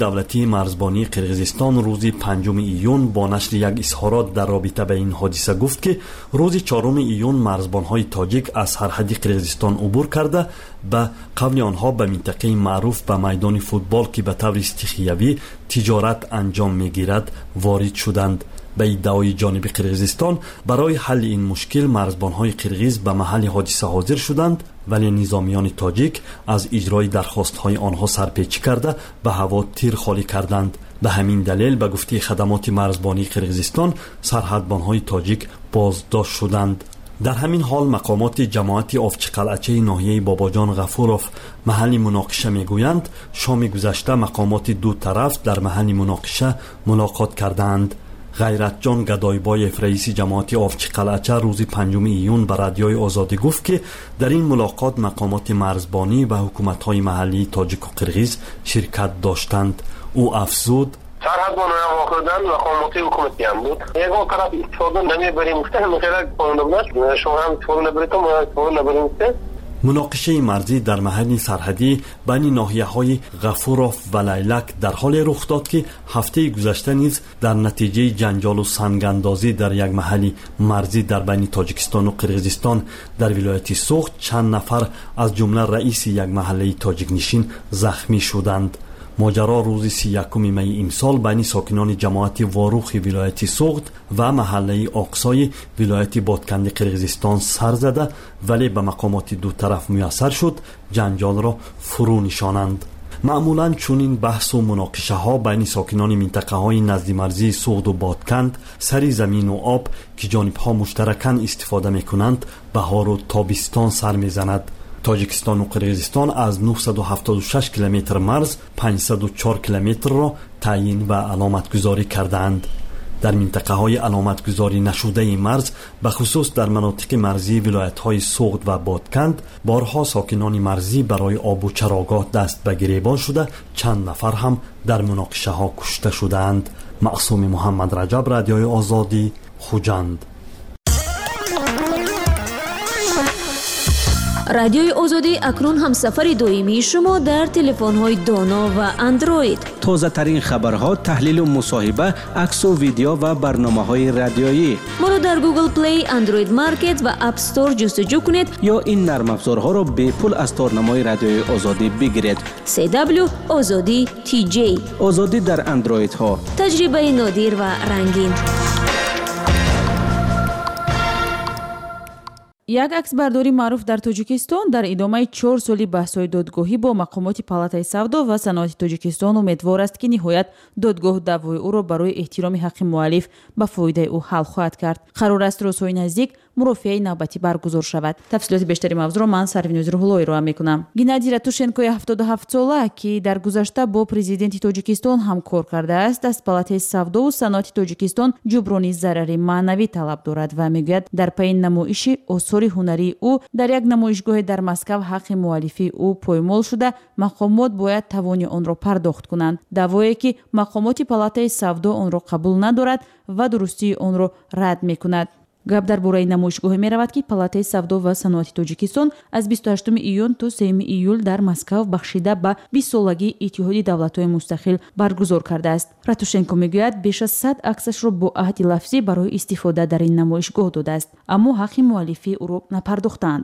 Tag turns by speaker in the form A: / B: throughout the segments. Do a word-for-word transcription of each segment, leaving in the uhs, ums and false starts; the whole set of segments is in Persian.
A: دولتی مرزبانی قرغیزستان روز پنجم ایون با نشر یک اظهارات در رابطه به این حادثه گفت که روز چهارم ایون مرزبانهای تاجیک از سرحد قرغیزستان عبور کرده به قبل آنها به منطقه معروف به میدان فوتبال که به طور استخیوی تجارت انجام میگیرد وارد شدند. به ادعای جانب قرغیزستان برای حل این مشکل مرزبانهای قرغیز به محل حادثه حاضر شدند، ولی نظامیان تاجیک از اجرای درخواست‌های آنها سرپیچی کرده به هوا تیر خالی کردند. به همین دلیل به گفته خدمات مرزبانی قرغیزستان سرحدبانهای تاجیک بازداشت شدند. در همین حال مقامات جماعت آفچی قلعچه ناحیه باباجان غفوروف محل مناقشه میگویند شام گذشته مقامات دو طرف در محل مناقشه ملاقات کردند. غیرتجان گدایبایف رئیس جماعت آفچی قلعچه روز پنجم ایون به رادیوی آزادی گفت که در این ملاقات مقامات مرزبانی و حکومت‌های محلی تاجیک و قرغیز شرکت داشتند. او افزود:
B: سرحدبان‌های واقعاً مقامات حکومتی هم بود. یگان طرف استفاده نمیبریم است، مثلا قانون شما هم استفاده نبرید ما استفاده نبریم است.
A: مناقشه مرزی در محل سرحدی بین ناحیه‌های غفوروف و لیلک در حال رخ داد که هفته گذشته نیز در نتیجه جنجال و سنگ‌اندازی در یک محل مرزی در بین تاجیکستان و قرغیزستان در ولایت سوخت چند نفر از جمله رئیس یک محله تاجیک نشین زخمی شدند. ماجرا روز سی و یکم می امسال بین ساکنان جماعت واروخ ولایت سوخت و محله آقسای ولایت بادکند قرغیزستان سر زده، ولی به مقامات دو طرف میسر شد جنجال را فرو نشانند. معمولاً چنین بحث و مناقشه ها بین ساکنان منطقه های نزد مرزی سوخت و بادکند سری زمین و آب که جانب ها مشترکاً استفاده می کنند بهار و تابستان سر می زند. تاجیکستان و قرغیزستان از نهصد و هفتاد و شش کیلومتر مرز پانصد و چهار کیلومتر را تعیین و علامت گذاری کردند. در منطقه های علامت گذاری نشده مرز به خصوص در مناطق مرزی ولایت های سوخت و بادکند بارها ساکنان مرزی برای آب و چراگاه دست به گریبان شده، چند نفر هم در مناقشه ها کشته شدند. معصوم محمد رجب، رادیوی آزادی، خوجند.
C: رادیوی آزادی اکنون هم سفر دائمی شما در تلفن‌های دانا و اندروید.
D: تازه ترین خبرها، تحلیل و مصاحبه، عکس و ویدیو و برنامه‌های رادیویی.
C: ما را در گوگل پلی، اندروید مارکت و اپ استور جستجو کنید
D: یا این نرم افزارها را به پول از تارنمای رادیوی آزادی بگیرید.
C: سی دبلیو آزادی تی جی.
D: آزادی در اندروید ها.
C: تجربه نادر و رنگین. یک عکسبرداری معروف در تاجیکستان در ادامه چهار سالی بحث‌های دادگاهی با مقامات پالاتای سودا و صنعت تاجیکستان امیدوار است که نهایت دادگاه دعوای او را برای احترام حق مؤلف به فایده او حل خواهد کرد. قرار است روزهای نزدیک مرافعه نوبتی برگزار شود. تفصیلات بیشتری موضوع را من سروینوز روح‌اللهی ارائه می‌کنم. گنادی راتوشенکوی هفتاد و هفت ساله که در گذشته با پرزیدنت تاجیکستان همکار کرده است، از پالاتای سودا و صنعت تاجیکستان جبرانی ضرر معنوی طلب دارد و میگوید در پی نمایش آثار هنری او در یک نمایشگاه در مسکو حق مؤلفی او پایمال شده، مقامات باید توان آن را پرداخت کنند. دعوایی که مقامات پالاتای سودا آن را قبول ندارد و درستی آن را رد می‌کند. گپ در باره نمایشگاه می رود که پالاتای سودا و صنعت تاجیکستان از بیست و هشتم ایون تا سوم ایول در مسکو بخشیده به بیست سالگی اتحاد دولت‌های مستقل برگزار کرده است. راتوشنکو میگوید بیش از صد عکسش را با عهد لفظی برای استفاده در این نمایشگاه داده است، اما حق مؤلفی او را نپرداختند.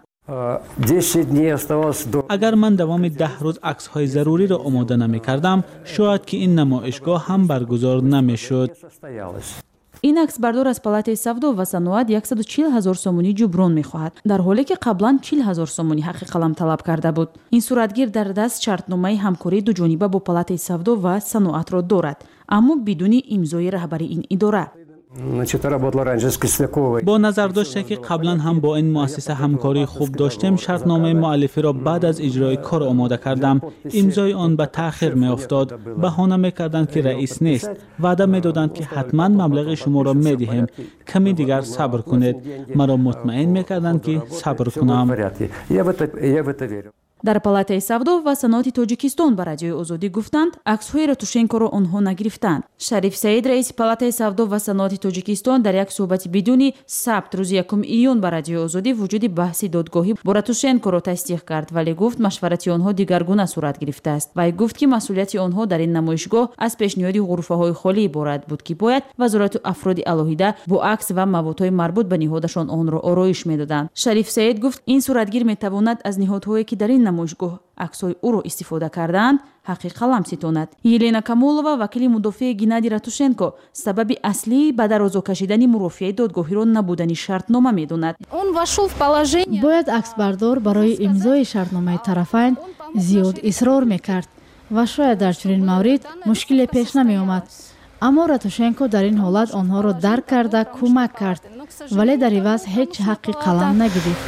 E: اگر من دوام ده روز عکس های ضروری را آماده نمی کردم، شاید که این نمایشگاه هم برگزار نمی شد.
C: این عکس بردار از پالاتای سودا و صنعت صد و چهل هزار سومونی جبران می‌خواهد، در حالی که قبلا چهل هزار سومونی حق قلم طلب کرده بود. این صورتگیر در دست شرطنامه همکاری دو جانبه با پالاتای سودا و صنعت را دارد، اما بدون امضای رهبری این اداره.
E: با نظر داشته که قبلا هم با این مؤسسه همکاری خوب داشتیم، شرطنامه مؤلفی را بعد از اجرای کار آماده کردم. امضای آن به تأخیر می افتاد. بهانه می کردند که رئیس نیست. وعده می دادند که حتما مبلغ شما را می دهیم، کمی دیگر صبر کنید. مرا مطمئن می کردند که صبر کنم.
C: дар палатаи савдо ва саноати тоҷикистон ба радиои озодӣ гуфтанд, аксҳои Ратушенкоро онҳо нагирифтанд. Шариф Саид, раиси палатаи савдо ва саноати тоҷикистон, дар як суҳбати бидуни сабт рӯзи якум июн ба радиои озодӣ вуҷуди баҳси додгоҳӣ бо Ратушенкоро тасдиқ кард, вале гуфт машварати онҳо дигаргуна сурат гирифтааст. Вай гуфт ки масъулияти онҳо дар ин намоишгоҳ аз пешниҳоди ғурфаҳои холӣ иборат буд ки бояд вазорату афроди алоҳида бо акс ва маводҳои марбут ба ниҳодашон онро ороиш медоданд. Шариф Саид гуфт, ин суратгир метавонад аз ниҳодҳое ки дар ин намоишгоҳ аксҳои ӯро истифода кардаанд ҳаққи қалам ситонад. Елена Камолова, вакили мудофиаи Геннадий Ратушенко, сабаби аслии ба дарозо кашидани мурофиаи додгоҳиро набудани шартнома медонад.
F: бояд аксбардор барои имзои шартномаи тарафайн зиёд исрор мекард ва шояд дар чунин маврид мушкиле пеш намеомад. аммо Ратушенко дар ин ҳолат онҳоро дарк карда кӯмак кард, вале дар иваз ҳеҷ ҳаққи қалам нагирифт.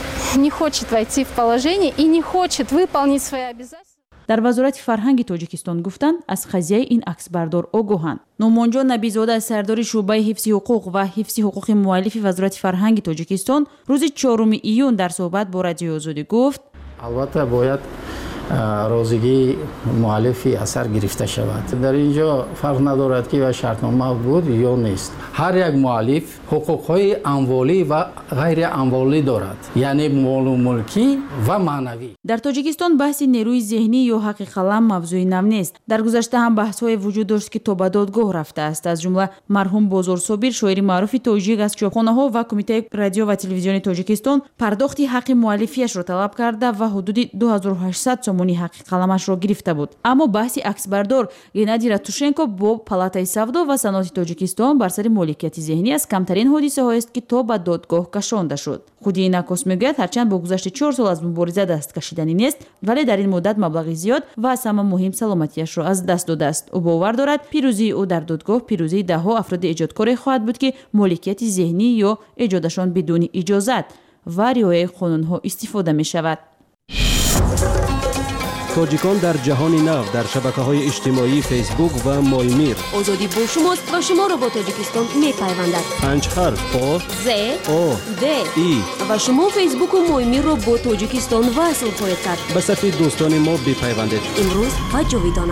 F: дар вазорати фарҳанги тоҷикистон гуфтанд, аз қазияи ин аксбардор огоҳанд. Номонҷо Набизода, сардори шуъбаи ҳифзи ҳуқуқ ва ҳифзи ҳуқуқи муаллифи вазорати фарҳанги тоҷикистон рӯзи чоруми июн дар суҳбат бо радиои озодӣ гуфт,
G: албатта бояд розигии муаллифи асар гирифта шавад. дар инҷо фарқ надорад ки ва шартнома буд ё нест. ҳар як муаллиф ҳуқуқҳои амволӣ ва ғайри амволӣ дорад, яъне молу мулкӣ ва маънавӣ.
C: дар тоҷикистон баҳси нерӯи зеҳнӣ ё ҳаққи қалам мавзӯи нав нест. дар гузашта ҳам баҳсҳое вуҷуд дошт ки то ба додгоҳ рафтааст. аз ҷумла марҳум Бозор Собир, шоири маъруфи тоҷик, аз чопхонаҳо ва Кумитаи радио ва телевизиони Тоҷикистон пардохти ҳаққи муаллифиашро талаб карда ва ҳудуди ду ҳазору ҳаштсад сомони ҳаққи қаламашро гирифта буд. аммо баҳси аксбардор Геннадий Ратушенко бо палатаи савдо ва саноати Тоҷикистон бар сари моликияти зеҳнӣ аз камтарин ҳодисаҳоест ки то ба додгоҳ кашонда шуд. худи ин акос мегӯяд, ҳарчанд бо гузашти чор сол аз мубориза даст кашиданӣ нест, вале дар ин муддат маблағи зиёд ва аз ҳама муҳим саломатиашро аз даст додааст. ӯ бовар дорад, пирӯзии ӯ дар додгоҳ пирӯзии даҳҳо афроди эҷодкоре хоҳад буд ки моликияти зеҳнӣ ё эҷодашон бидуни иҷозат ва риояи қонунҳо истифода мешавад.
D: тоҷикон дар ҷаҳони нав дар шабакаҳои иҷтимоӣ фейсбук ва моймир.
H: озодӣ бо шумост ва шуморо бо Тоҷикистон мепайвандад.
D: панҷ ҳарф о
H: з
D: о
H: д
D: и
H: ва шумо фейсбуку моймирро бо Тоҷикистон васл хоҳед кард.
D: ба сафи дӯстони мо бипайвандед.
H: имрӯз ва ҷовидона.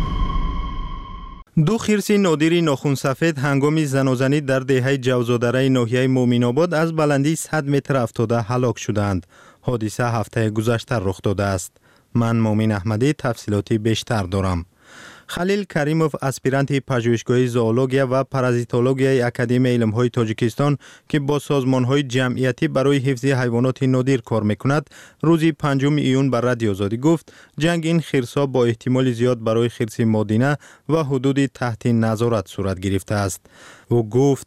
I: ду хирси нодири нохунсафед ҳангоми занозанӣ дар деҳаи ҷавзодараи ноҳияи Муъминобод аз баландии сад метр афтода ҳалок шуданд. ҳодиса ҳафтаи гузашта рух додааст. ман Момин Аҳмадӣ тафсилоти бештар дорам. Халил Каримов, аспиранти пажӯҳишгоҳи зоология ва паразитологияи Академияи илмҳои Тоҷикистон ки бо созмонҳои ҷамъиятӣ барои ҳифзи ҳайвоноти нодир кор мекунад, рӯзи панҷуми июн ба радио озодӣ гуфт, ҷанги ин хирсҳо бо эҳтимоли зиёд барои хирси модина ва ҳудуди таҳти назорат сурат гирифтааст. ӯ гуфт,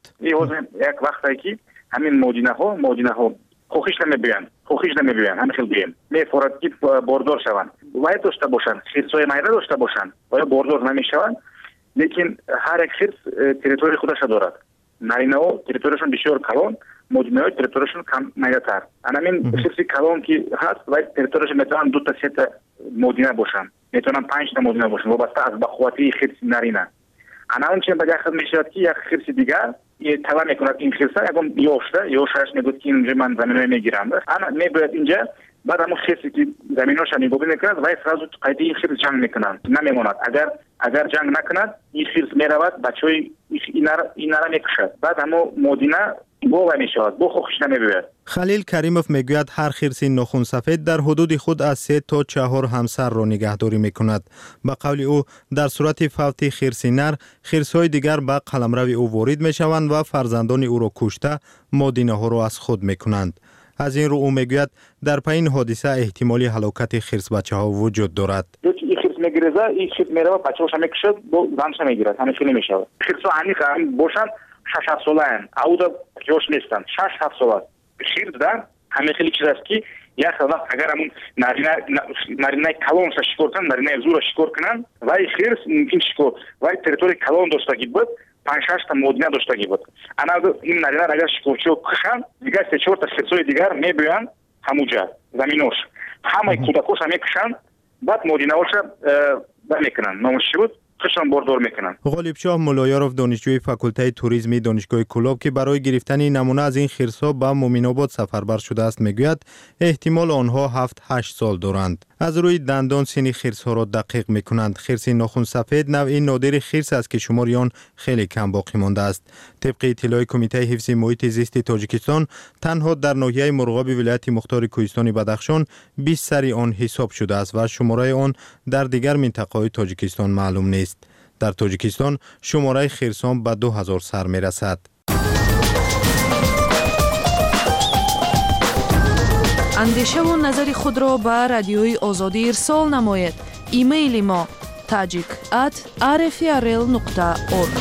J: як вақте ки ҳамин модинаҳо модинаҳо خواهش نمی‌بینن خواهش نمی‌بینن همین خیلی بیم می‌فورد که باردار شوند باید داشته باشند خرس‌های مایده داشته باشند باید باردار نمی‌شوند لیکن هر یک خرس تریتوری خودش دارد نارینه‌ها تریتوریشون بسیار کلان مادرها تریتوریشون کم مایده‌تر همین خرس کلان که هست باید تریتوریشون میتونن دو تا سه تا مادینه باشند میتونن پنج تا مادینه باشند وابسته از بخواتی خرس نارینه انا اون چه بجای خود میشود که یک خرس دیگر یه طلا میکند این خرسه اگم یوشته یوشش میگوید که اینجا من زمینه میگیرم انا میباید اینجا بعد همون خرسی که زمینوش میگوید میکند و سرازو قیدی این خرس جنگ میکنند نمیماند اگر اگر جنگ نکند این خرس میرود بچهای اینا را میکشد بعد همون مدینه بو میشود بو خوش نمیباید.
I: خلیل کریموف میگوید هر خرسی ناخن سفید در حدود خود از سه تا چهار همسر را نگهداری میکند. به قول او در صورت فوت خرسی نر خرس‌های دیگر به قلمرو او وارد میشوند و فرزندان او را کشته مادینه ها را از خود میکنند. از این رو او میگوید در پایین حادثه احتمالی هلاکت خرس بچه ها وجود دارد.
J: این خرس میگیره این خرس میره و بچه هاش میکشد با زنش میگیرد همین خیلی میشود. خرس‌ها عمیق باشند شش هفت ساله اند. اول جوش نیستند. شش هفت ساله. خرس در همین خیلی چیز است که یک وقت اگر همون نارینه نارینه کلان را شکار کنند نارینه زور را شکار کنند و این خرس ممکن شکار و تریتوری کلان داشته بود پنج شش تا مدینه داشته بود. انا این نارینه اگر شکارچی کشند دیگر سه چهار تا خرس‌های دیگر میبیان همونجا زمینوش همه کودکوش هم میکشند بعد مدینه‌اش را میکنند نامش بود خشم بردار میکنن.
I: غالبشاه مولایاروف دانشجوی فاکولته توریسم دانشگاه کلاب که برای گرفتن نمونه از این خرس‌ها به مومن‌آباد سفربر شده است میگوید احتمال آنها هفت هشت سال دارند. از روی دندان سن خرس‌ها را دقیق میکنند. خرس ناخن سفید نوع نادر خرس است که شمار آن خیلی کم باقی مانده است. طبق اطلاع کمیته حفظ محیط زیست تاجیکستان تنها در ناحیه مرغاب ولایت مختار کوهستان بدخشان بیست سری آن حساب شده است و شماره آن در دیگر منطقه‌های تاجیکستان معلوم نیست. در تاجیکستان شماره خرسان به دو هزار سر می رسد.
K: اندیشه و نظر خود را به رادیوی آزادی ارسال نماید. ایمیل ما tajik at r f r l nokta org.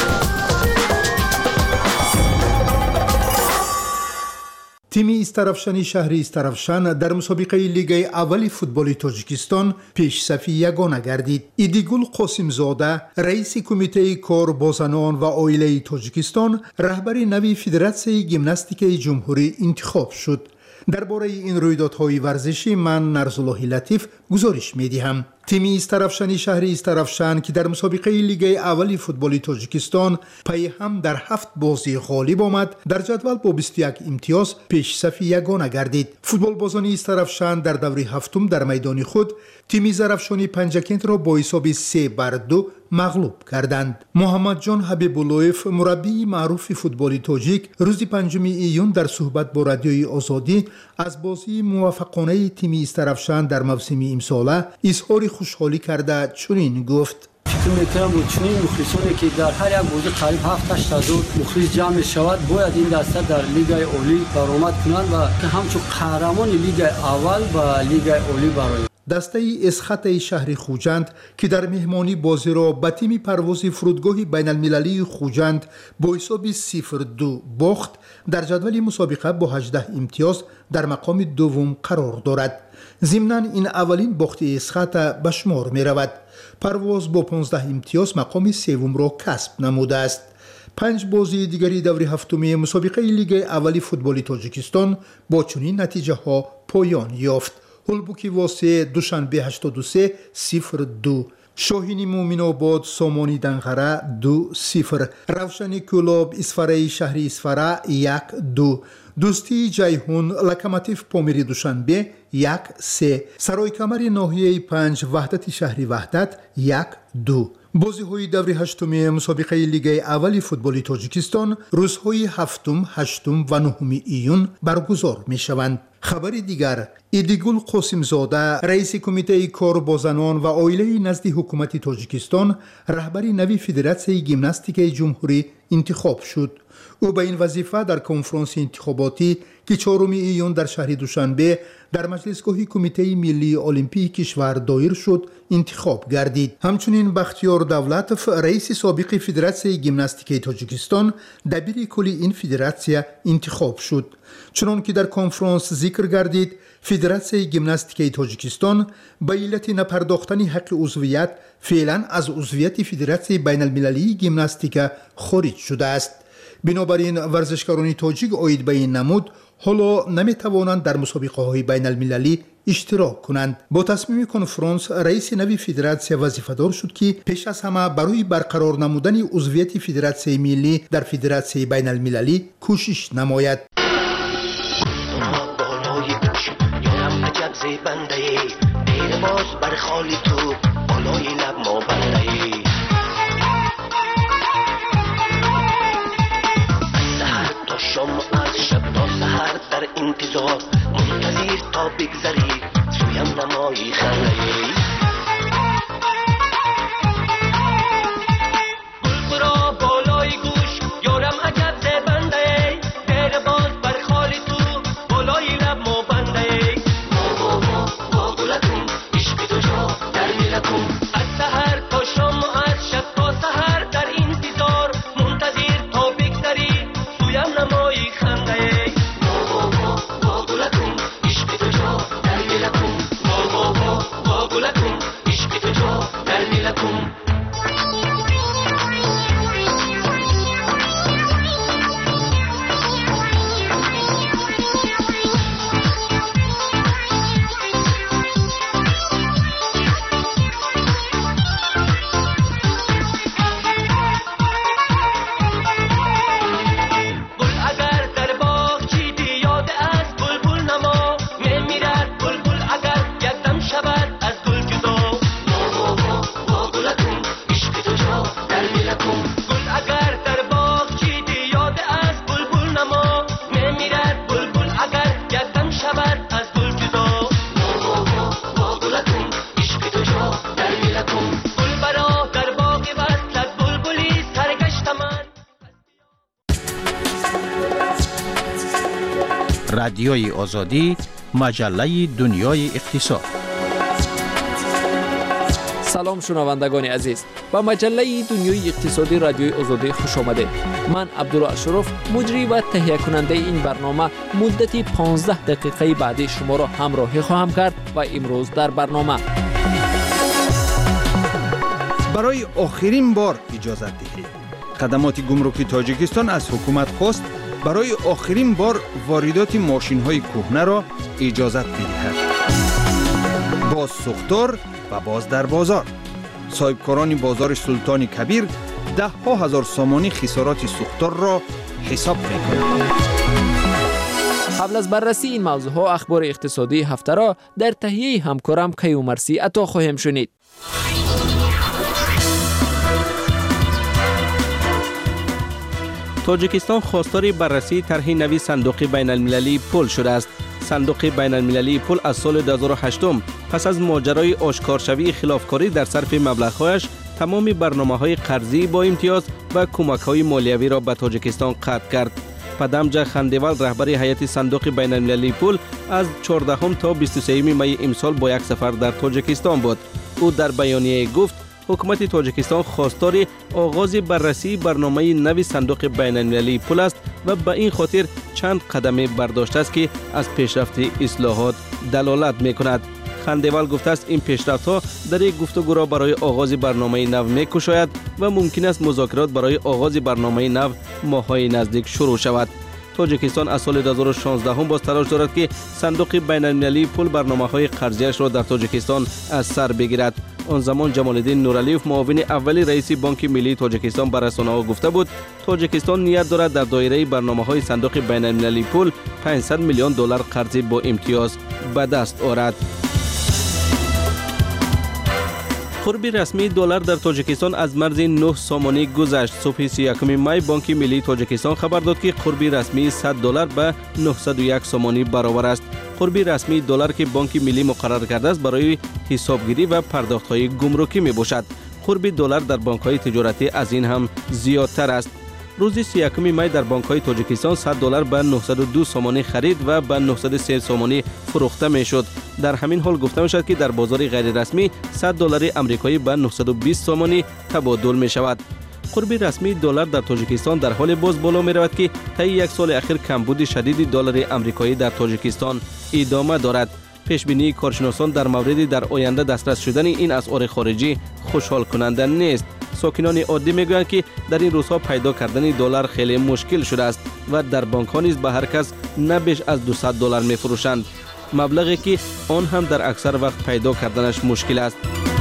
L: تیم استرافشانی شهری استرافشان در مسابقه لیگ اول فوتبال تاجیکستان پیشصفی یگانه گردید. ایدیگول قاسم زاده رئیس کمیته کار با زنان و عائله تاجیکستان رهبر نوی فدراسیون ژیمناستیک جمهوری انتخاب شد. درباره این رویدادهای ورزشی من نرزالله لطیف گزارش می‌دهم. تیم استرافشانی شهری استرافشان که در مسابقه لیگ اول فوتبال تاجیکستان پی هم در هفت بازی غالب آمد، در جدول با بیست و یک امتیاز پیشصفی یگانه گردید. فوتبال بازان استرافشان در دوره هفتم در میدان خود تیم زرافشانی پنجکند را با حساب سه بر دو مغلوب کردند. محمد جان حبیب‌اللهیف مربی معروف فوتبال تاجیک روز پنجم ایون در صحبت با رادیوی آزادی از بازی موفقانه تیم استرافشان در موسم امساله اظهار خوشحالی کرده چنین گفت:
M: فکر میکنم با چنین مخلصانی که در هر یک بازی قریب هفت هشت هزار مخلص جمع شود باید این دسته در لیگ اولی برآمد کنند و که همچون قهرمان لیگ اول و لیگ اولی برای
L: دسته اسخط شهر خوجند که در مهمانی بازی را به تیم پرواز فرودگاه بین المللی خوجند با حساب صفر دو باخت، در جدول مسابقه با هجده امتیاز در مقام دوم قرار دارد. ضمناً این اولین باخت اسخط به شمار می رود. پرواز با پانزده امتیاز مقام سوم را کسب نموده است. پنج بازی دیگری دوره هفتم مسابقه لیگ اول فوتبال تاجیکستان با چنین نتیجه ها پایان یافت. هولبوکی واسه دوشنبه هشتاد و سه صفر دو، شاهین مومن‌آباد سامانی دنغره دو صفر، روشن کلاب اسفره شهری اسفره یک دو، دوستی جیهون لکماتیف پامیری دوشنبه یک سه، سرای کمر ناحیه پنج وحدت شهری وحدت یک دو. بازی های دوره هشتم مسابقه لیگ اول فوتبال تاجیکستان روزهای هفتم، هشتم و نهم ایون برگزار می شوند. خبر دیگر، ایدیگول قاسم زاده رئیس کمیته کار با زنان و عائله نزد حکومت تاجیکستان رهبر نوی فدراسیون ژیمناستیک جمهوری انتخاب شد. او به این وظیفه در کنفرانس انتخاباتی که چهارم ایون در شهر دوشنبه در مجلسگاه کمیته ملی المپیک کشور دایر شد انتخاب گردید. همچنین بختیار دولتوف رئیس سابق فدراسیون ژیمناستیک تاجیکستان دبیر کلی این فدراسیون انتخاب شد. چنان که در کنفرانس ذکر گردید، فدراسیون ژیمناستیک تاجیکستان به علت نپرداختن حق عضویت فعلا از عضویت فدراسیون بین المللی ژیمناستیک خارج شده است. بنابراین ورزشکاران تاجیک عاید به این نمود حالا نمیتوانند در مسابقه های بین المللی اشتراک کنند. با تصمیم کنفرانس رئیس نوی فدراسیون وظیفه‌دار شد که پیش از همه برای برقرار نمودن عضویت فدراسیون ملی در فدراسیون بین المللی کوشش نماید.
N: در انتظار منتظر تا بگذری سویم نمایی خنه‌ای گل برا بالای گوش یارم عجب زبنده در باز بر خالی تو بالای لب مو بنده مو مو مو مو گلکم عشق تو جا در میلکم از سحر تا شام در میلکم گل اگر در باغ چیدی یاد از بلبل نما نمیرد بلبل اگر یکدم شود از گل جدا با گلکم عشق تو جا در میلکم گل برا در باغ وصلت بلبلی سرگشت من
D: رادیوی آزادی مجله دنیای اقتصاد.
O: سلام شنوندگان عزیز، با مجله دنیای اقتصادی رادیوی آزادی خوش آمده. من عبدالله اشرف مجری و تهیه کننده این برنامه مدتی پانزده دقیقه بعدی شما را همراهی خواهم کرد و امروز در برنامه
P: برای آخرین بار اجازت دهید خدمات گمرکی تاجیکستان از حکومت خواست برای آخرین بار واردات ماشین‌های کهنه را اجازت بدهد. باز سوختار و باز در بازار. صاحبکاران بازار سلطان کبیر ده ها هزار سامانی خسارات سوختار را حساب می‌کنند.
O: قبل از بررسی این موضوع ها اخبار اقتصادی هفته را در تهیه همکارم کیومرسی عطا خواهیم شنید.
D: تاجیکستان خواستار بررسی طرح نوی صندوق بین المللی پول شده است. صندوق بین المللی پول از سال دو هزار و هشت پس از ماجرای آشکارشوی خلافکاری در صرف مبلغ‌هایش تمام برنامه‌های قرضی با امتیاز و کمک‌های مالیوی را به تاجیکستان قطع کرد. پدامجا خندیوال رهبر هیئت صندوق بین المللی پول از چهاردهم تا بیست و سوم می امسال با یک سفر در تاجیکستان بود. او در بیانیه گفت حکومت تاجیکستان خواستار آغاز بررسی برنامه نوی صندوق بین المللی پول است و به این خاطر چند قدم برداشته است که از پیشرفت اصلاحات دلالت می‌کند. خندیوال گفته است این پیشرفت‌ها در یک گفتگو را برای آغاز برنامه نو می‌کشاید و ممکن است مذاکرات برای آغاز برنامه نو ماه‌های نزدیک شروع شود. تاجیکستان از سال دو هزار و شانزده هم باز تلاش دارد که صندوق بین المللی پول برنامه‌های قرضیش را در تاجیکستان از سر بگیرد. آن زمان جمال الدین نورعلیوف معاون اول رئیس بانک ملی تاجیکستان به رسانه‌ها گفته بود تاجیکستان نیت دارد در دایره برنامه‌های صندوق بین المللی پول پانصد میلیون دلار قرض با امتیاز به دست آورد. قرب رسمی دلار در تاجیکستان از مرز نه سامانی گذشت. صبح سی و یکم می بانک ملی تاجیکستان خبر داد که قرب رسمی صد دلار به نهصد و یک سامانی برابر است. قرب رسمی دلار که بانک ملی مقرر کرده است برای حسابگیری و پرداخت‌های گمرکی میباشد. قرب دلار در بانک‌های تجارتی از این هم زیادتر است. روز سی و یکم می در بانک‌های تاجیکستان صد دلار به نهصد و دو سامانی خرید و به نهصد و سه سامانی فروخته میشد. در همین حال گفته میشد که در بازار غیر رسمی صد دلار آمریکایی به نهصد و بیست سامانی تبادل می شود. قرب رسمی دلار در تاجیکستان در حال باز بالا می رود که طی یک سال اخیر کمبود شدید دلار آمریکایی در تاجیکستان ادامه دارد. پیشبینی کارشناسان در مورد در آینده دسترس شدن این اسعار خارجی خوشحال کننده نیست. ساکنان عادی میگویند که در این روزها پیدا کردن دلار خیلی مشکل شده است و در بانک ها نیز به هر کس نه بیش از دویست دلار میفروشند، مبلغی که آن هم در اکثر وقت پیدا کردنش مشکل است.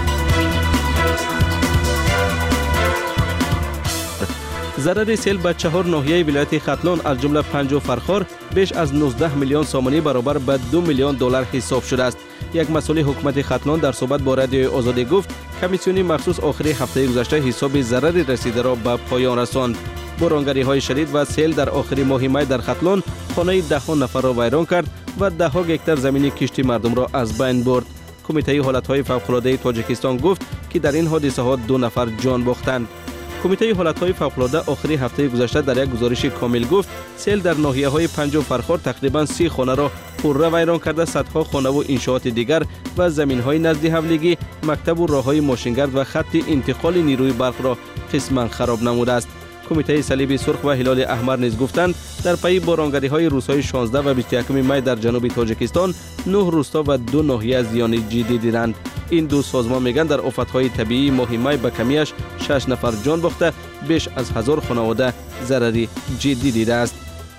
D: ضرر سیل به چهار ناحیه ولایت ختلان از جمله پنج فرخار بیش از نوزده میلیون سامانی برابر به دو میلیون دلار حساب شده است. یک مسئول حکومت ختلان در صحبت با رادیوی آزادی گفت کمیسیون مخصوص آخری هفته گذشته حساب ضرر رسیده را به پایان رساند. بارانگری های شدید و سیل در آخری ماه می در ختلان خانه ده ها نفر را ویران کرد و ده ها هکتار زمین کشتی مردم را از بین برد. کمیته حالت های فوق‌العاده تاجیکستان گفت که در این حادثه ها دو نفر جان باختند. کمیته حالت‌های فوق‌العاده آخری هفته گذشته در یک گزارش کامل گفت سیل در ناحیه‌های پنج فرخار تقریباً سی خانه را پرره ویران کرده، صدها خانه و انشاءات دیگر و زمین‌های نزد حولیگی، مکتب و راه‌های ماشینگرد و خط انتقال نیروی برق را قسماً خراب نموده است. کمیته صلیب سرخ و هلال احمر نیز گفتند در پی بارانگری‌های روزهای شانزده و بیست و یکم می در جنوب تاجیکستان نه روستا و دو ناحیه زیان جدی دیدند. این دو سازمان میگن در آفت‌های طبیعی ماه می به کمیش شش نفر جان باخته، بیش از هزار خانواده ضرری جدی دیده است.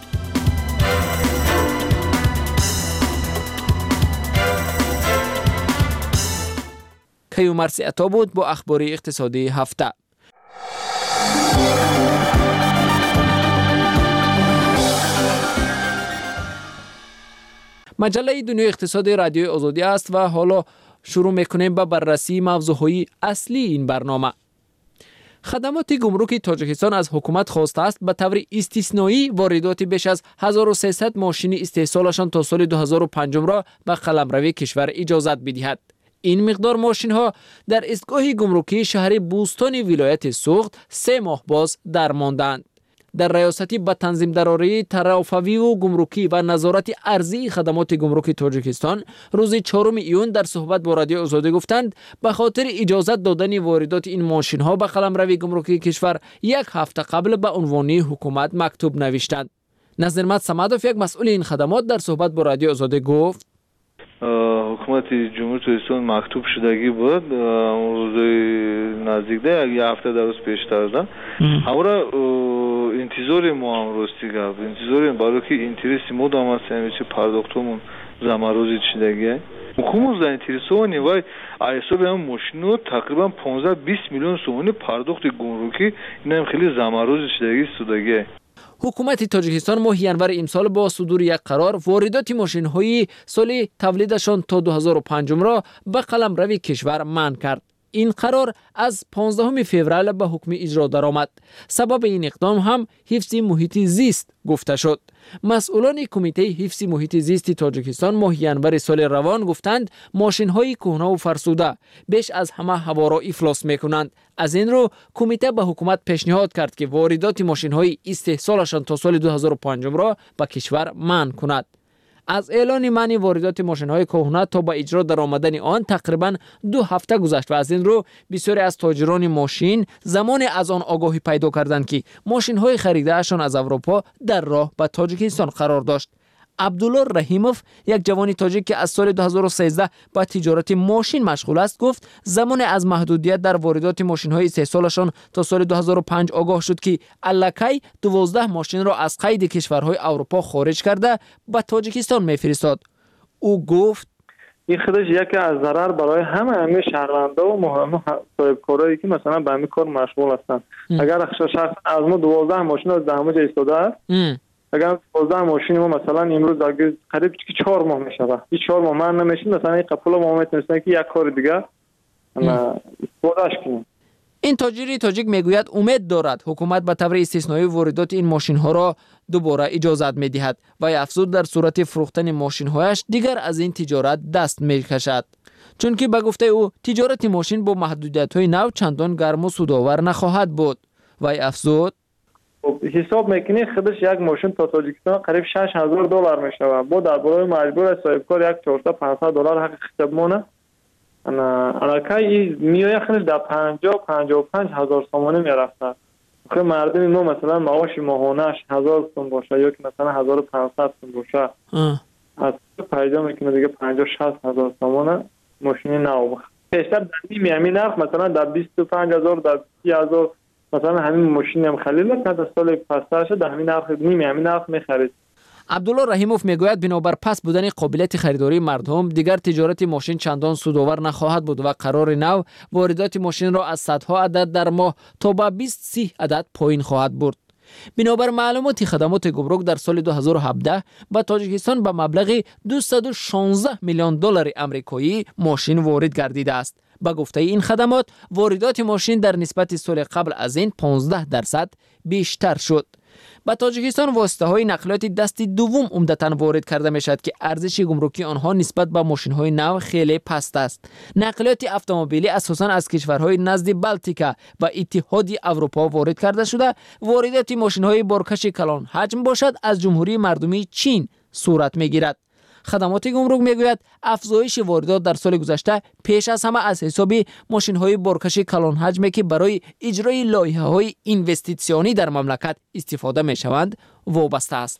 O: کیومرسی عطا بود با اخبار اقتصادی هفته. مجله دنیای اقتصادی رادیوی آزادی است و حالا شروع میکنیم به بررسی موضوعهای اصلی این برنامه. خدمات گمرک تاجیکستان از حکومت خواسته است به طور استثنایی واردات بیش از هزار و سیصد ماشین استحصالشان تا سال دو هزار و پنج را به قلمروی کشور اجازت بدهد. این مقدار ماشین ها در ایستگاه گمرکی شهر بوستان ولایت سوخت سه ماه باز درماندند. در ریاستی به تنظیم دراری، ترافوی و گمرکی و نظارت ارضی خدمات گمرک تاجیکستان روز چهارم ایون در صحبت با رادیو آزادی گفتند به خاطر اجازت دادن واردات این ماشین ها به قلمروی گمرکی کشور یک هفته قبل به عنوان حکومت مکتوب نوشتند. نظرمت صمدوف یک مسئول این خدمات در صحبت با رادیو آزادی گفت
Q: حکومت جمهوری تاجیکستان مکتوب شدگی بود روز نزدیک ده یک هفته در روز پیشتر ده اورا انتظار ما هم راستی گفت انتظار برای که اینترسی ما دام است همیشه پرداختمون زمروزی شدگی حکومت در انترسوانی وای حساب هم ماشینو تقریبا پانزده بیست میلیون سومانی پرداخت گمرکی این هم خیلی زمروزی شدگی سودگی.
O: حکومت تاجیکستان ماه ینور امسال با صدور یک قرار واردات ماشین‌های سال تولیدشان تا دو هزار و پنج را به قلمرو کشور منع کرد. این قرار از پانزدهم فوریه به حکم اجرا درآمد. سبب این اقدام هم حفظ محیط زیست گفته شد. مسئولان کمیته حفظ محیط زیست تاجیکستان ماه ینور سال روان گفتند ماشین‌های کهنه و فرسوده بیش از همه هوا را افلاس می‌کنند. از این رو کمیته به حکومت پیشنهاد کرد که واردات ماشین‌های استحصالشان تا سال دو هزار و پنج را به کشور منع کند. از اعلان منع واردات ماشین‌های کهنه تا به اجرا درآمدن آن تقریبا دو هفته گذشت و از این رو بسیاری از تاجران ماشین زمان از آن آگاهی پیدا کردند که ماشین‌های خریده‌شان از اروپا در راه به تاجیکستان قرار داشت. عبدالله رحیموف یک جوان تاجیک که از سال دو هزار و سیزده با تجارت ماشین مشغول است گفت زمان از محدودیت در واردات ماشین‌های استحصالشان تا سال دو هزار و پنج آگاه شد که الکی دوازده ماشین را از قید کشورهای اروپا خارج کرده به تاجیکستان می‌فرستاد. او گفت
R: این خودش یکی از ضرر برای همه همه شهروندا و مهم صاحبکارایی که مثلا به همین کار مشغول هستند. اگر شخص از ما دوازده ماشین از همه جا ایستاده است اگر دوازده ماشین ما مثلا امروز اگه قریب که چهار ماه میشه این چهار ماه من نمیشین مثلا این قپل ما میتونستن که یک کار دیگه استفادهش کنیم.
O: این تاجری تاجیک میگوید امید دارد حکومت به طور استثنایی واردات این ماشین ها را دوباره اجازت میدهد و افزود در صورت فروختن ماشین هایش دیگر از این تجارت دست میکشد. چون که به گفته او تجارت ماشین با محدودیت های نو چندان گرم و سودآور نخواهد بود. و افزود
R: حساب میکنی خودش یک ماشین تا تاجیکستان قریب شش هزار دلار میشه و با در برای مجبور صاحبکار یک چهارصد پانصد دلار حق خدمونه انا الکی میای خودش در پنجاه پنجاه و پنج هزار تومانی میرفته. که مردم ما مثلا معاش ماهانش هزار تومان باشه یا که مثلا هزار و پانصد تومان باشه از پیدا میکنه دیگه پنجاه شصت هزار تومان ماشین نو بیشتر در نیم همین نرخ مثلا در بیست و پنج هزار در سی هزار مثلا همین ماشین هم خلیل که در سال پسش در همین نرخ نیم همین نرخ میخرید.
O: عبدالله رحیموف میگوید بنابر پس بودن قابلیت خریداری مردم دیگر تجارت ماشین چندان سودآور نخواهد بود و قرار نو واردات ماشین را از صدها عدد در ماه تا به بیست سی عدد پایین خواهد برد. بنابر معلومات خدمات گمرک در سال دو هزار و هفده به تاجیکستان به مبلغ دویست و شانزده میلیون دلار آمریکایی ماشین وارد گردیده است. با گفته این خدمات واردات ماشین در نسبت سال قبل از این پانزده درصد بیشتر شد. به تاجیکستان واسطه های نقلیات دست دوم عمدتاً وارد کرده می شود که ارزش گمرکی آنها نسبت به ماشین های نو خیلی پست است. نقلیات اتومبیلی اساساً از کشورهای نزد بالتیکا و اتحاد اروپا وارد کرده شده. واردات ماشین های بارکش کلان حجم باشد از جمهوری مردمی چین صورت می گیرد. خدمات گمرک میگوید افزایش واردات در سال گذشته پیش از همه از حساب ماشین‌های بارکش کلان حجمی که برای اجرای لایحه‌های اینوستیسیونی در مملکت استفاده می‌شوند وابسته است.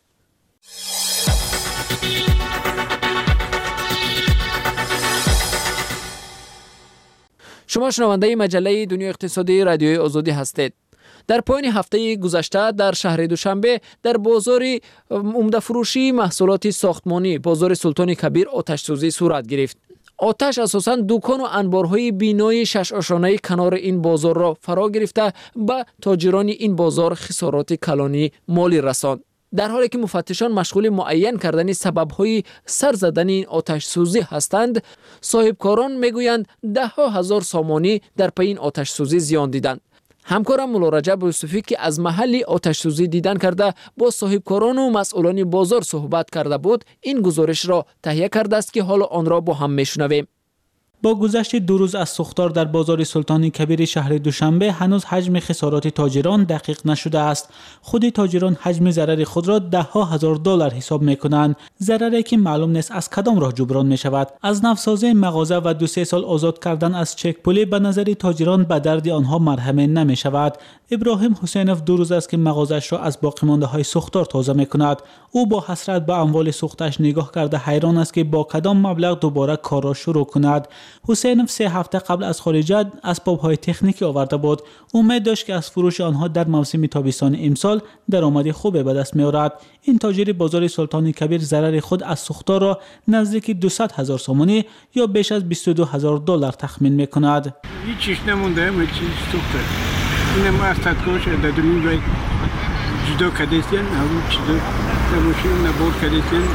O: شما شنونده مجله دنیا اقتصادی رادیوی آزادی هستید. در پایان هفته گذشته در شهر دوشنبه در بازار عمده فروشی محصولات ساختمانی بازار سلطان کبیر آتش سوزی صورت گرفت. آتش اساساً دکان و انبارهای بینای شش آشانه کنار این بازار را فرا گرفته به تاجران این بازار خسارات کلانی مالی رساند. در حالی که مفتشان مشغول معین کردن سبب‌های سر زدن این آتش سوزی هستند، صاحبکاران میگویند ده ها هزار سامانی در پی این آتش سوزی زیان دیدند. همکارم مولا رجب یوسفی که از محل آتش سوزی دیدن کرده با صاحبکاران و مسئولان بازار صحبت کرده بود، این گزارش را تهیه کرده است که حالا آن را با هم میشنویم.
E: با گذشت دو روز از سوختار در بازار سلطان کبیر شهر دوشنبه هنوز حجم خسارات تاجران دقیق نشده است. خود تاجران حجم ضرر خود را ده ها هزار دلار حساب میکنند، ضرری که معلوم نیست از کدام راه جبران می شود. از نفسازی مغازه و دو سه سال آزاد کردن از چک پولی به نظر تاجران به درد آنها مرهم نمی شود. ابراهیم حسینوف دو روز است که مغازش را از باقی مانده های سوختار تازه می کند. او با حسرت به اموال سوختش نگاه کرده حیران است که با کدام مبلغ دوباره کار را شروع کند. حسینوف سه هفته قبل از خارجیت اسباب‌های تکنیکی آورده بود. امید داشت که از فروش آنها در موسم تابستان امسال درآمد خوبی به دست می‌آورد. این تاجر بازار سلطان کبیر ضرر خود از سوختار را نزدیک دویست هزار سومانی یا بیش از بیست و دو هزار دلار تخمین می‌کند.
S: هیچ چیز نمونده، همه چیز سوخته. اینم از تدکوش در دنیای جدا کردن، همون چیزا نموشی نبود کردن.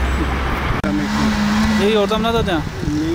E: ای یاردم ندادن؟
S: نه،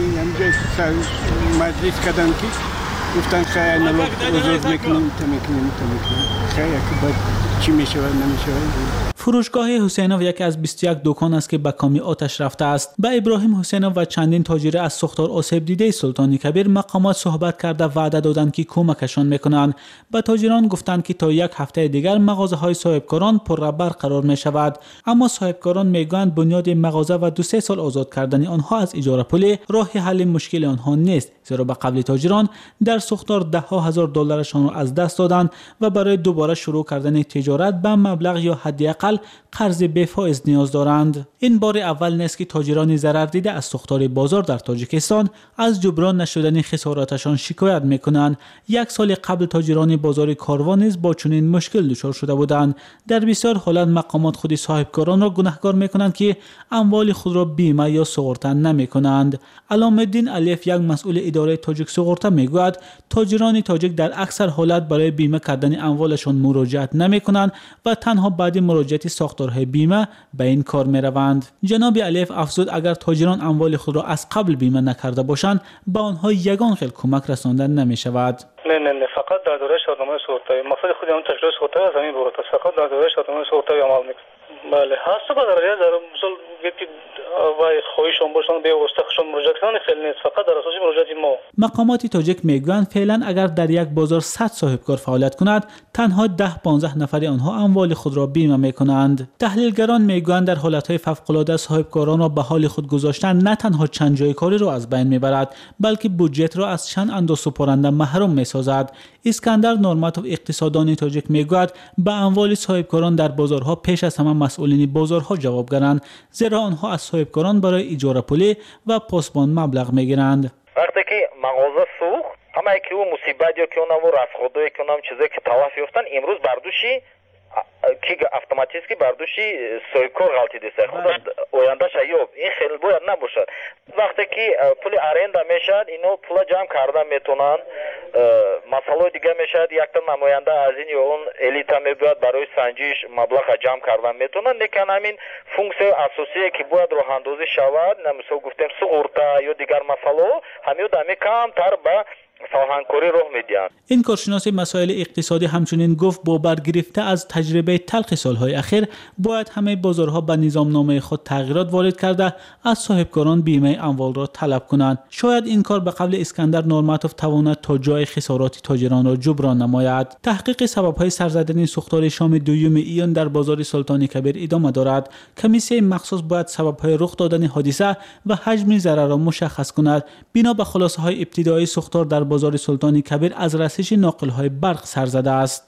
S: همینجا مجلس کردن که گفتن خیلی نلوک بزرگ میکنیم تا میکنیم تا میکنیم خیلی که باید چی میشود نمیشود.
E: فروشگاه حسینوف یکی از بیست و یک دکان است که به کامی آتش رفته است. به ابراهیم حسینوف و چندین تاجر از سوختار آسیب دیده سلطان کبیر مقامات صحبت کرده وعده دادند که کمکشان میکنند. به تاجران گفتند که تا یک هفته دیگر مغازه های صاحبکاران پرربر قرار می شود. اما صاحبکاران میگویند بنیاد مغازه و دو سه سال آزاد کردن آنها از اجاره پول راه حل مشکل آنها نیست، زیرا به قبل تاجران در سوختار ده ها هزار دلارشان را از دست دادند و برای دوباره شروع کردن تجارت به مبلغ یا حداقل قرض بفائز نیاز دارند. این بار اول نیست که تاجران ضرر دیده از سوختار بازار در تاجیکستان از جبران نشدن خساراتشان شکایت میکنند. یک سال قبل تاجران بازار کاروان نیز با چنین مشکل دچار شده بودند. در بسیار حالت مقامات خود صاحبکاران را گناهکار میکنند که اموال خود را بیمه یا سوغرته نمیکنند. علام الدین الیف یک مسئول اداره تاجیک سوغرته میگوید تاجران تاجیک در اکثر حالت برای بیمه کردن اموالشان مراجعت نمیکنند و تنها بعد مراجعت ساختارهای بیمه به این کار می روند. جناب الیف افزود اگر تاجران اموال خود را از قبل بیمه نکرده باشند به آنها یگان خیل کمک رساندن نمی شود.
T: نه نه نه فقط در دوره شادنامه سوختاری مقصد خود اون تجربه سوختاری از همین بورت است. فقط در دوره شادنامه سوختاری عمل میکنه. بله هست به درجه در مثال گفتی وای خویشون باشن به واستخشون مراجعه کنن خیلی نیست، فقط در اساس مراجعه ما.
E: مقامات تاجیک میگویند فعلا اگر در یک بازار صد صاحبکار فعالیت کند تنها ده پانزده نفر آنها اموال خود را بیمه میکنند. تحلیلگران میگویند در حالتهای فوق‌العاده صاحبکاران را به حال خود گذاشتن نه تنها چند جای کاری را از بین میبرد بلکه بودجت را از چند اندازه سپرنده محروم میسازد. اسکندر نورماتوف اقتصاددان تاجیک میگوید به اموال صاحبکاران در بازارها پیش از همه مسئولین بازارها جوابگرند، زیرا آنها از صاحبکاران برای اجاره پولی و پاسبان مبلغ میگیرند.
U: وقتی که مغازه سوخت همه که او مصیبت یا که اونم رفخوده که اونم چیزی که تلف یافتن امروز بردوشی که автоматически بردوشی صاحبکار غلطی دسته خود آینده شایب این خیلی باید نباشد. وقتی که پول ارنده میشد اینو پول جمع کرده میتونن مسئله دیگه میشد یک تا نماینده از این یا اون الیتا میباید برای سنجش مبلغ جمع کردن میتونن، لیکن همین فونکسیون اساسیه که باید راه اندازی شود نمیشه گفتیم سوغرته یا دیگر مسئله همین دمی کم تر به ساهنکاری راه میدن.
E: این کارشناس مسائل اقتصادی همچنین گفت با برگرفته از تجربه تلخ سالهای اخیر باید همه بازارها به نظامنامه خود تغییرات وارد کرده از صاحبکاران بیمه اموال را طلب کنند. شاید این کار به قول اسکندر نورماتوف تواند تا جای خسارات تاجران را جبران نماید. تحقیق سبب‌های سرزدن سوختار شام دوم ایان در بازار سلطان کبیر ادامه دارد. کمیسیون مخصوص باید سبب‌های رخ دادن حادثه و حجم ضرر را مشخص کند. بنا به خلاصه‌های ابتدایی سوختار در بازار سلطان کبیر از رسش ناقل‌های برق سر زده است.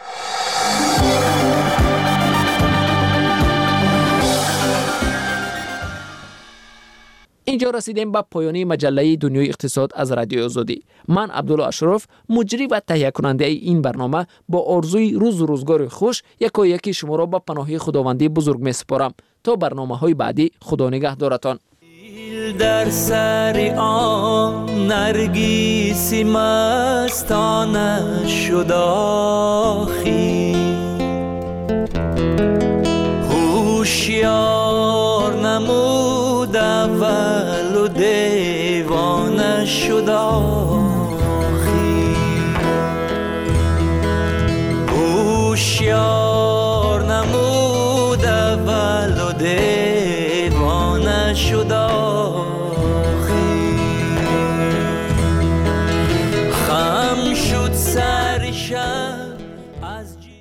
O: اینجا رسیدیم به پایانی مجله دنیای اقتصاد از رادیو آزادی. من عبدالله اشرف مجری و تهیه کننده این برنامه با آرزوی روز و روزگار خوش یکا یکی شما را به پناه خداوندی بزرگ می سپارم. تا برنامه‌های بعدی خدا نگهدارتان.
N: در سر آن نرگیسی مستانه شد آخی